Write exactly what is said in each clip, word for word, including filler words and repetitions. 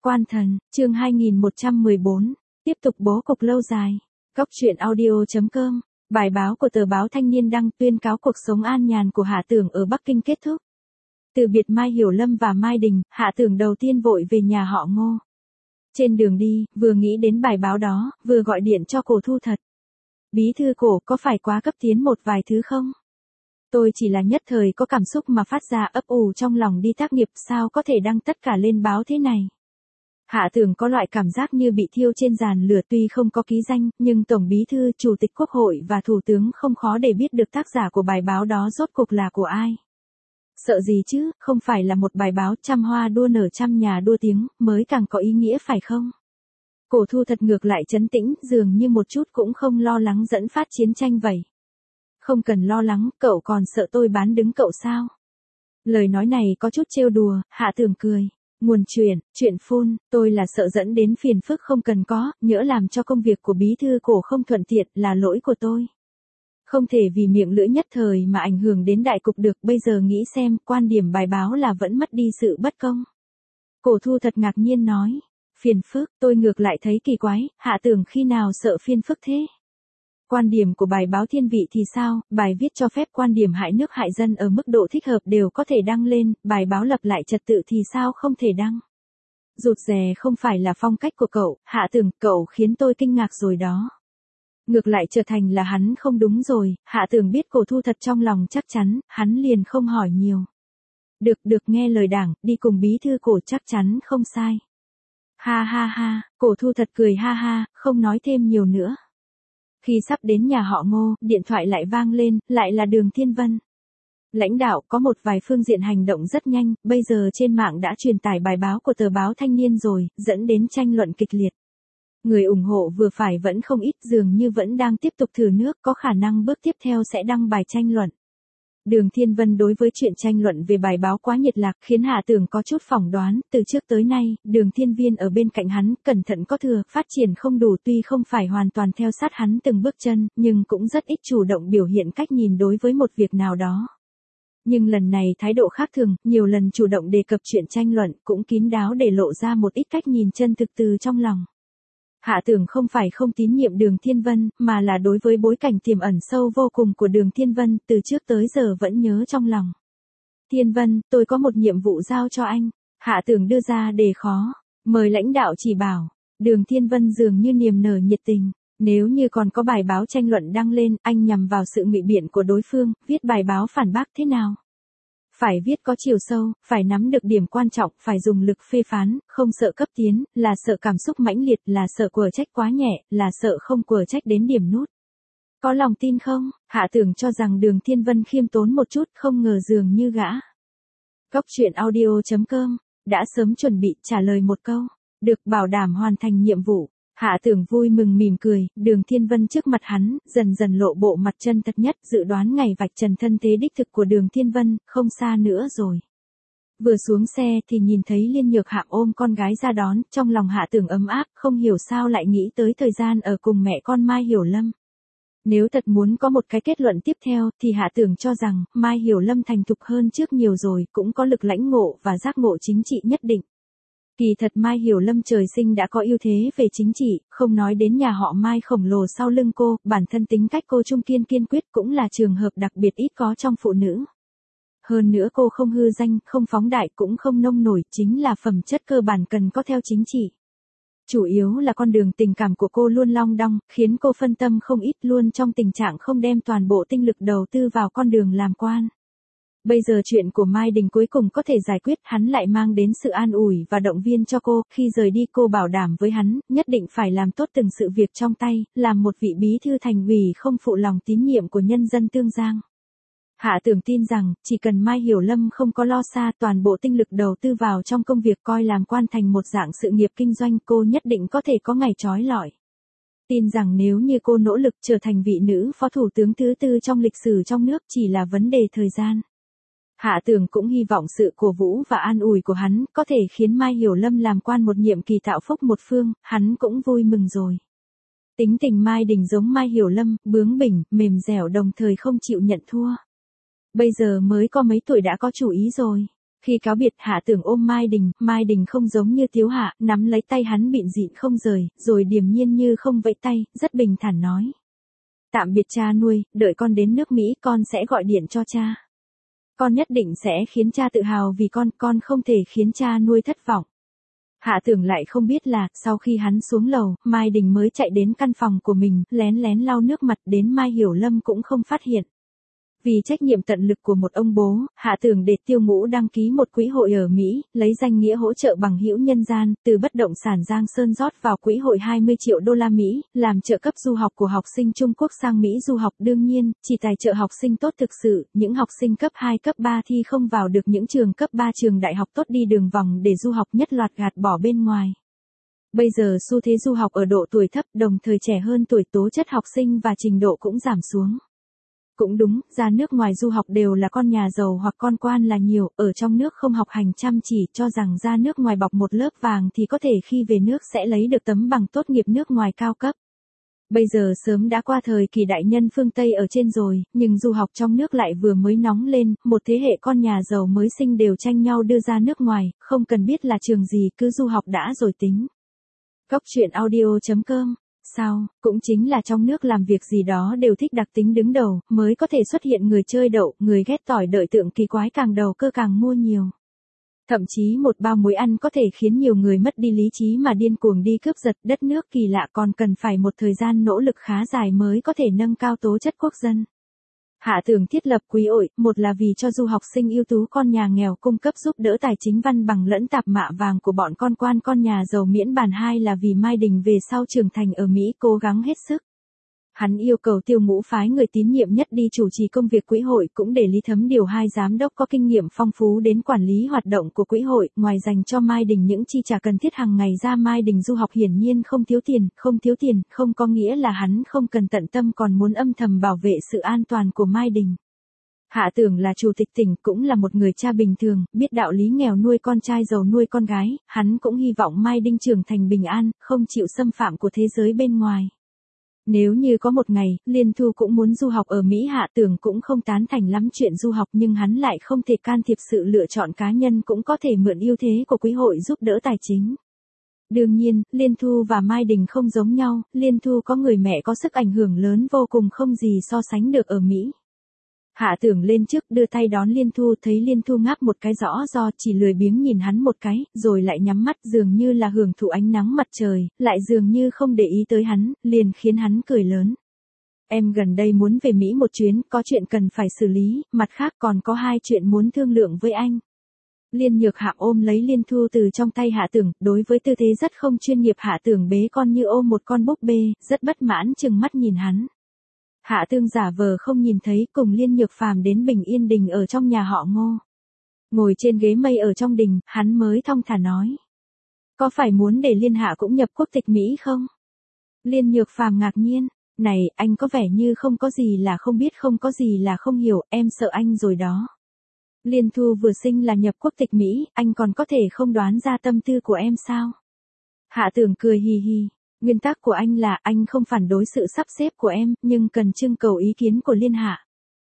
Quan thần, chương hai nghìn một trăm mười bốn, tiếp tục bố cục lâu dài. Góc truyện audio chấm com, bài báo của tờ báo Thanh niên đăng tuyên cáo cuộc sống an nhàn của Hạ Tưởng ở Bắc Kinh kết thúc. Từ biệt Mai Hiểu Lâm và Mai Đình, Hạ Tưởng đầu tiên vội về nhà họ Ngô. Trên đường đi, vừa nghĩ đến bài báo đó, vừa gọi điện cho Cổ Thu Thật. Bí thư Cổ, có phải quá cấp tiến một vài thứ không? Tôi chỉ là nhất thời có cảm xúc mà phát ra ấp ủ trong lòng đi tác nghiệp, sao có thể đăng tất cả lên báo thế này. Hạ Tưởng có loại cảm giác như bị thiêu trên giàn lửa, tuy không có ký danh, nhưng Tổng Bí thư, Chủ tịch Quốc hội và Thủ tướng không khó để biết được tác giả của bài báo đó rốt cuộc là của ai. Sợ gì chứ, không phải là một bài báo trăm hoa đua nở trăm nhà đua tiếng, mới càng có ý nghĩa phải không? Cổ Thu Thật ngược lại trấn tĩnh, dường như một chút cũng không lo lắng dẫn phát chiến tranh vậy. Không cần lo lắng, cậu còn sợ tôi bán đứng cậu sao? Lời nói này có chút trêu đùa, Hạ Tưởng cười. Nguồn chuyện, chuyện phun, tôi là sợ dẫn đến phiền phức không cần có, nhỡ làm cho công việc của bí thư Cổ không thuận tiện, là lỗi của tôi. Không thể vì miệng lưỡi nhất thời mà ảnh hưởng đến đại cục được, bây giờ nghĩ xem, quan điểm bài báo là vẫn mất đi sự bất công. Cổ Thu Thật ngạc nhiên nói, phiền phức, tôi ngược lại thấy kỳ quái, Hạ Tưởng khi nào sợ phiền phức thế? Quan điểm của bài báo Thiên Vị thì sao, bài viết cho phép quan điểm hại nước hại dân ở mức độ thích hợp đều có thể đăng lên, bài báo lập lại trật tự thì sao không thể đăng? Rụt rè không phải là phong cách của cậu, Hạ Tưởng, cậu khiến tôi kinh ngạc rồi đó. Ngược lại trở thành là hắn không đúng rồi, Hạ Tưởng biết Cổ Thu Thật trong lòng chắc chắn, hắn liền không hỏi nhiều. Được được, nghe lời đảng, đi cùng bí thư Cổ chắc chắn không sai. Ha ha ha, Cổ Thu Thật cười ha ha, không nói thêm nhiều nữa. Khi sắp đến nhà họ Ngô, điện thoại lại vang lên, lại là Đường Thiên Vân. Lãnh đạo có một vài phương diện hành động rất nhanh, bây giờ trên mạng đã truyền tải bài báo của tờ báo Thanh niên rồi, dẫn đến tranh luận kịch liệt. Người ủng hộ vừa phải vẫn không ít, dường như vẫn đang tiếp tục thử nước, có khả năng bước tiếp theo sẽ đăng bài tranh luận. Đường Thiên Vân đối với chuyện tranh luận về bài báo quá nhiệt lạc, khiến Hạ Tưởng có chút phỏng đoán, từ trước tới nay, Đường Thiên Viên ở bên cạnh hắn, cẩn thận có thừa, phát triển không đủ, tuy không phải hoàn toàn theo sát hắn từng bước chân, nhưng cũng rất ít chủ động biểu hiện cách nhìn đối với một việc nào đó. Nhưng lần này thái độ khác thường, nhiều lần chủ động đề cập chuyện tranh luận, cũng kín đáo để lộ ra một ít cách nhìn chân thực từ trong lòng. Hạ Tưởng không phải không tín nhiệm Đường Thiên Vân, mà là đối với bối cảnh tiềm ẩn sâu vô cùng của Đường Thiên Vân, từ trước tới giờ vẫn nhớ trong lòng. Thiên Vân, tôi có một nhiệm vụ giao cho anh. Hạ Tưởng đưa ra đề khó, mời lãnh đạo chỉ bảo. Đường Thiên Vân dường như niềm nở nhiệt tình. Nếu như còn có bài báo tranh luận đăng lên, anh nhằm vào sự ngụy biện của đối phương, viết bài báo phản bác thế nào? Phải viết có chiều sâu, phải nắm được điểm quan trọng, phải dùng lực phê phán, không sợ cấp tiến, là sợ cảm xúc mãnh liệt, là sợ quở trách quá nhẹ, là sợ không quở trách đến điểm nút. Có lòng tin không? Hạ Tưởng cho rằng Đường Thiên Vân khiêm tốn một chút, không ngờ dường như gã. Góc truyện audio chấm com, đã sớm chuẩn bị trả lời một câu, được bảo đảm hoàn thành nhiệm vụ. Hạ Tưởng vui mừng mỉm cười, Đường Thiên Vân trước mặt hắn, dần dần lộ bộ mặt chân thật nhất, dự đoán ngày vạch trần thân thế đích thực của Đường Thiên Vân, không xa nữa rồi. Vừa xuống xe thì nhìn thấy Liên Nhược Hạm ôm con gái ra đón, trong lòng Hạ Tưởng ấm áp, không hiểu sao lại nghĩ tới thời gian ở cùng mẹ con Mai Hiểu Lâm. Nếu thật muốn có một cái kết luận tiếp theo, thì Hạ Tưởng cho rằng, Mai Hiểu Lâm thành thục hơn trước nhiều rồi, cũng có lực lãnh ngộ và giác ngộ chính trị nhất định. Kỳ thật Mai Hiểu Lâm trời sinh đã có ưu thế về chính trị, không nói đến nhà họ Mai khổng lồ sau lưng cô, bản thân tính cách cô trung kiên kiên quyết cũng là trường hợp đặc biệt ít có trong phụ nữ. Hơn nữa cô không hư danh, không phóng đại cũng không nông nổi, chính là phẩm chất cơ bản cần có theo chính trị. Chủ yếu là con đường tình cảm của cô luôn long đong, khiến cô phân tâm không ít, luôn trong tình trạng không đem toàn bộ tinh lực đầu tư vào con đường làm quan. Bây giờ chuyện của Mai Đình cuối cùng có thể giải quyết, hắn lại mang đến sự an ủi và động viên cho cô, khi rời đi cô bảo đảm với hắn, nhất định phải làm tốt từng sự việc trong tay, làm một vị bí thư thành ủy không phụ lòng tín nhiệm của nhân dân Tương Giang. Hạ Tưởng tin rằng, chỉ cần Mai Hiểu Lâm không có lo xa, toàn bộ tinh lực đầu tư vào trong công việc coi làm quan thành một dạng sự nghiệp kinh doanh, cô nhất định có thể có ngày chói lọi. Tin rằng nếu như cô nỗ lực trở thành vị nữ phó thủ tướng thứ tư trong lịch sử trong nước, chỉ là vấn đề thời gian. Hạ Tưởng cũng hy vọng sự cổ vũ và an ủi của hắn có thể khiến Mai Hiểu Lâm làm quan một nhiệm kỳ tạo phúc một phương, hắn cũng vui mừng rồi. Tính tình Mai Đình giống Mai Hiểu Lâm, bướng bỉnh, mềm dẻo đồng thời không chịu nhận thua. Bây giờ mới có mấy tuổi đã có chủ ý rồi. Khi cáo biệt Hạ Tưởng ôm Mai Đình, Mai Đình không giống như Tiếu Hạ, nắm lấy tay hắn bịn dịn không rời, rồi điềm nhiên như không vẫy tay, rất bình thản nói. Tạm biệt cha nuôi, đợi con đến nước Mỹ con sẽ gọi điện cho cha. Con nhất định sẽ khiến cha tự hào vì con, con không thể khiến cha nuôi thất vọng. Hạ Tưởng lại không biết là, sau khi hắn xuống lầu, Mai Đình mới chạy đến căn phòng của mình, lén lén lau nước mặt đến Mai Hiểu Lâm cũng không phát hiện. Vì trách nhiệm tận lực của một ông bố, Hạ Tưởng để Tiêu Ngũ đăng ký một quỹ hội ở Mỹ, lấy danh nghĩa hỗ trợ bằng hữu nhân gian, từ bất động sản Giang Sơn rót vào quỹ hội hai mươi triệu đô la Mỹ, làm trợ cấp du học của học sinh Trung Quốc sang Mỹ du học. Đương nhiên, chỉ tài trợ học sinh tốt thực sự, những học sinh cấp hai cấp ba thi không vào được những trường cấp ba trường đại học tốt đi đường vòng để du học nhất loạt gạt bỏ bên ngoài. Bây giờ xu thế du học ở độ tuổi thấp, đồng thời trẻ hơn tuổi, tố chất học sinh và trình độ cũng giảm xuống. Cũng đúng, ra nước ngoài du học đều là con nhà giàu hoặc con quan là nhiều, ở trong nước không học hành chăm chỉ, cho rằng ra nước ngoài bọc một lớp vàng thì có thể khi về nước sẽ lấy được tấm bằng tốt nghiệp nước ngoài cao cấp. Bây giờ sớm đã qua thời kỳ đại nhân phương Tây ở trên rồi, nhưng du học trong nước lại vừa mới nóng lên, một thế hệ con nhà giàu mới sinh đều tranh nhau đưa ra nước ngoài, không cần biết là trường gì, cứ du học đã rồi tính. Góc truyện audio chấm com. Sao, cũng chính là trong nước làm việc gì đó đều thích đặc tính đứng đầu, mới có thể xuất hiện người chơi đậu, người ghét tỏi đợi tượng kỳ quái càng đầu cơ càng mua nhiều. Thậm chí một bao muối ăn có thể khiến nhiều người mất đi lý trí mà điên cuồng đi cướp giật. Đất nước kỳ lạ còn cần phải một thời gian nỗ lực khá dài mới có thể nâng cao tố chất quốc dân. Hạ Tưởng thiết lập quỹ hội, một là vì cho du học sinh ưu tú con nhà nghèo cung cấp giúp đỡ tài chính văn bằng lẫn tạp mạ vàng của bọn con quan con nhà giàu miễn bàn, hai là vì Mai Đình về sau trưởng thành ở Mỹ cố gắng hết sức. Hắn yêu cầu Tiêu Ngũ phái người tín nhiệm nhất đi chủ trì công việc quỹ hội, cũng để Lý Thấm điều hai giám đốc có kinh nghiệm phong phú đến quản lý hoạt động của quỹ hội, ngoài dành cho Mai Đình những chi trả cần thiết hàng ngày ra. Mai Đình du học hiển nhiên không thiếu tiền, không thiếu tiền, không có nghĩa là hắn không cần tận tâm, còn muốn âm thầm bảo vệ sự an toàn của Mai Đình. Hạ Tưởng là chủ tịch tỉnh, cũng là một người cha bình thường, biết đạo lý nghèo nuôi con trai giàu nuôi con gái, hắn cũng hy vọng Mai Đình trưởng thành bình an, không chịu xâm phạm của thế giới bên ngoài. Nếu như có một ngày, Liên Thu cũng muốn du học ở Mỹ, Hạ Tưởng cũng không tán thành lắm chuyện du học, nhưng hắn lại không thể can thiệp sự lựa chọn cá nhân, cũng có thể mượn ưu thế của quỹ hội giúp đỡ tài chính. Đương nhiên, Liên Thu và Mai Đình không giống nhau, Liên Thu có người mẹ có sức ảnh hưởng lớn vô cùng không gì so sánh được ở Mỹ. Hạ Tưởng lên trước đưa tay đón Liên Thu, thấy Liên Thu ngáp một cái rõ do, chỉ lười biếng nhìn hắn một cái, rồi lại nhắm mắt dường như là hưởng thụ ánh nắng mặt trời, lại dường như không để ý tới hắn, liền khiến hắn cười lớn. Em gần đây muốn về Mỹ một chuyến, có chuyện cần phải xử lý, mặt khác còn có hai chuyện muốn thương lượng với anh. Liên Nhược Hạm ôm lấy Liên Thu từ trong tay Hạ Tưởng, đối với tư thế rất không chuyên nghiệp Hạ Tưởng bế con như ôm một con búp bê, rất bất mãn chừng mắt nhìn hắn. Hạ Tương giả vờ không nhìn thấy, cùng Liên Nhược Phàm đến Bình Yên Đình ở trong nhà họ Ngô. Ngồi trên ghế mây ở trong đình, hắn mới thong thả nói. Có phải muốn để Liên Hạ cũng nhập quốc tịch Mỹ không? Liên Nhược Phàm ngạc nhiên. Này, anh có vẻ như không có gì là không biết, không có gì là không hiểu, em sợ anh rồi đó. Liên Thu vừa sinh là nhập quốc tịch Mỹ, anh còn có thể không đoán ra tâm tư của em sao? Hạ Tưởng cười hì hì. Nguyên tắc của anh là anh không phản đối sự sắp xếp của em, nhưng cần trưng cầu ý kiến của Liên Hạ.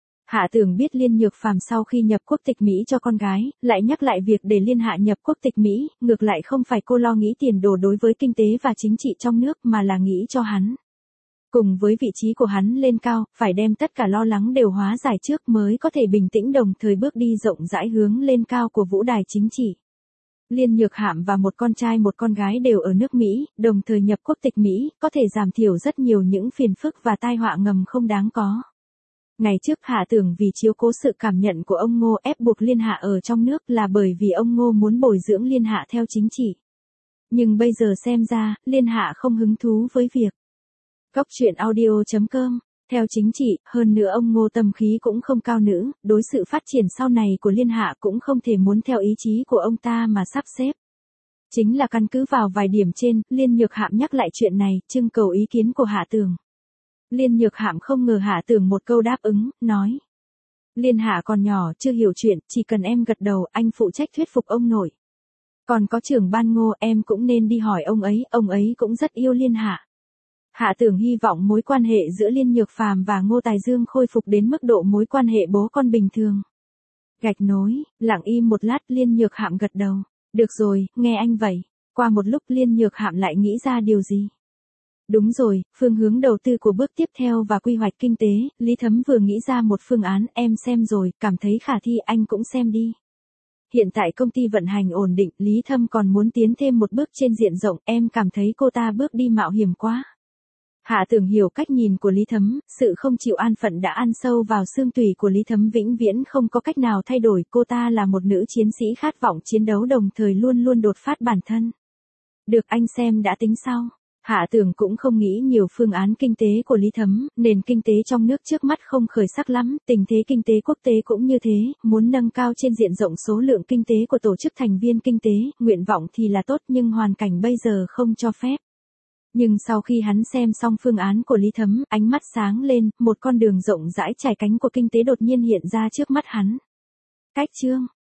Hạ Tưởng biết Liên Nhược Phàm sau khi nhập quốc tịch Mỹ cho con gái, lại nhắc lại việc để Liên Hạ nhập quốc tịch Mỹ, ngược lại không phải cô lo nghĩ tiền đồ đối với kinh tế và chính trị trong nước mà là nghĩ cho hắn. Cùng với vị trí của hắn lên cao, phải đem tất cả lo lắng đều hóa giải trước mới có thể bình tĩnh đồng thời bước đi rộng rãi hướng lên cao của vũ đài chính trị. Liên Nhược Hạm và một con trai một con gái đều ở nước Mỹ, đồng thời nhập quốc tịch Mỹ, có thể giảm thiểu rất nhiều những phiền phức và tai họa ngầm không đáng có. Ngày trước Hạ Tưởng vì chiếu cố sự cảm nhận của ông Ngô ép buộc Liên Hạ ở trong nước là bởi vì ông Ngô muốn bồi dưỡng Liên Hạ theo chính trị. Nhưng bây giờ xem ra, Liên Hạ không hứng thú với việc. Góc truyện audio chấm com. Theo chính trị, hơn nữa ông Ngô tâm khí cũng không cao nữ, đối sự phát triển sau này của Liên Hạ cũng không thể muốn theo ý chí của ông ta mà sắp xếp. Chính là căn cứ vào vài điểm trên, Liên Nhược Hạm nhắc lại chuyện này, trưng cầu ý kiến của Hạ Tưởng. Liên Nhược Hạm không ngờ Hạ Tưởng một câu đáp ứng, nói. Liên Hạ còn nhỏ, chưa hiểu chuyện, chỉ cần em gật đầu, anh phụ trách thuyết phục ông nội. Còn có trưởng ban Ngô, em cũng nên đi hỏi ông ấy, ông ấy cũng rất yêu Liên Hạ. Hạ Tưởng hy vọng mối quan hệ giữa Liên Nhược Phàm và Ngô Tài Dương khôi phục đến mức độ mối quan hệ bố con bình thường. Gạch nối, lặng im một lát Liên Nhược Hạm gật đầu. Được rồi, nghe anh vậy. Qua một lúc Liên Nhược Hạm lại nghĩ ra điều gì. Đúng rồi, phương hướng đầu tư của bước tiếp theo và quy hoạch kinh tế, Lý Thấm vừa nghĩ ra một phương án, em xem rồi, cảm thấy khả thi anh cũng xem đi. Hiện tại công ty vận hành ổn định, Lý Thâm còn muốn tiến thêm một bước trên diện rộng, em cảm thấy cô ta bước đi mạo hiểm quá. Hạ Tưởng hiểu cách nhìn của Lý Thấm, sự không chịu an phận đã ăn sâu vào xương tủy của Lý Thấm vĩnh viễn không có cách nào thay đổi, cô ta là một nữ chiến sĩ khát vọng chiến đấu đồng thời luôn luôn đột phát bản thân. Được anh xem đã tính sau. Hạ Tưởng cũng không nghĩ nhiều phương án kinh tế của Lý Thấm, nền kinh tế trong nước trước mắt không khởi sắc lắm, tình thế kinh tế quốc tế cũng như thế, muốn nâng cao trên diện rộng số lượng kinh tế của tổ chức thành viên kinh tế, nguyện vọng thì là tốt nhưng hoàn cảnh bây giờ không cho phép. Nhưng sau khi hắn xem xong phương án của Lý Thấm, ánh mắt sáng lên, một con đường rộng rãi trải cánh của kinh tế đột nhiên hiện ra trước mắt hắn. Cách chương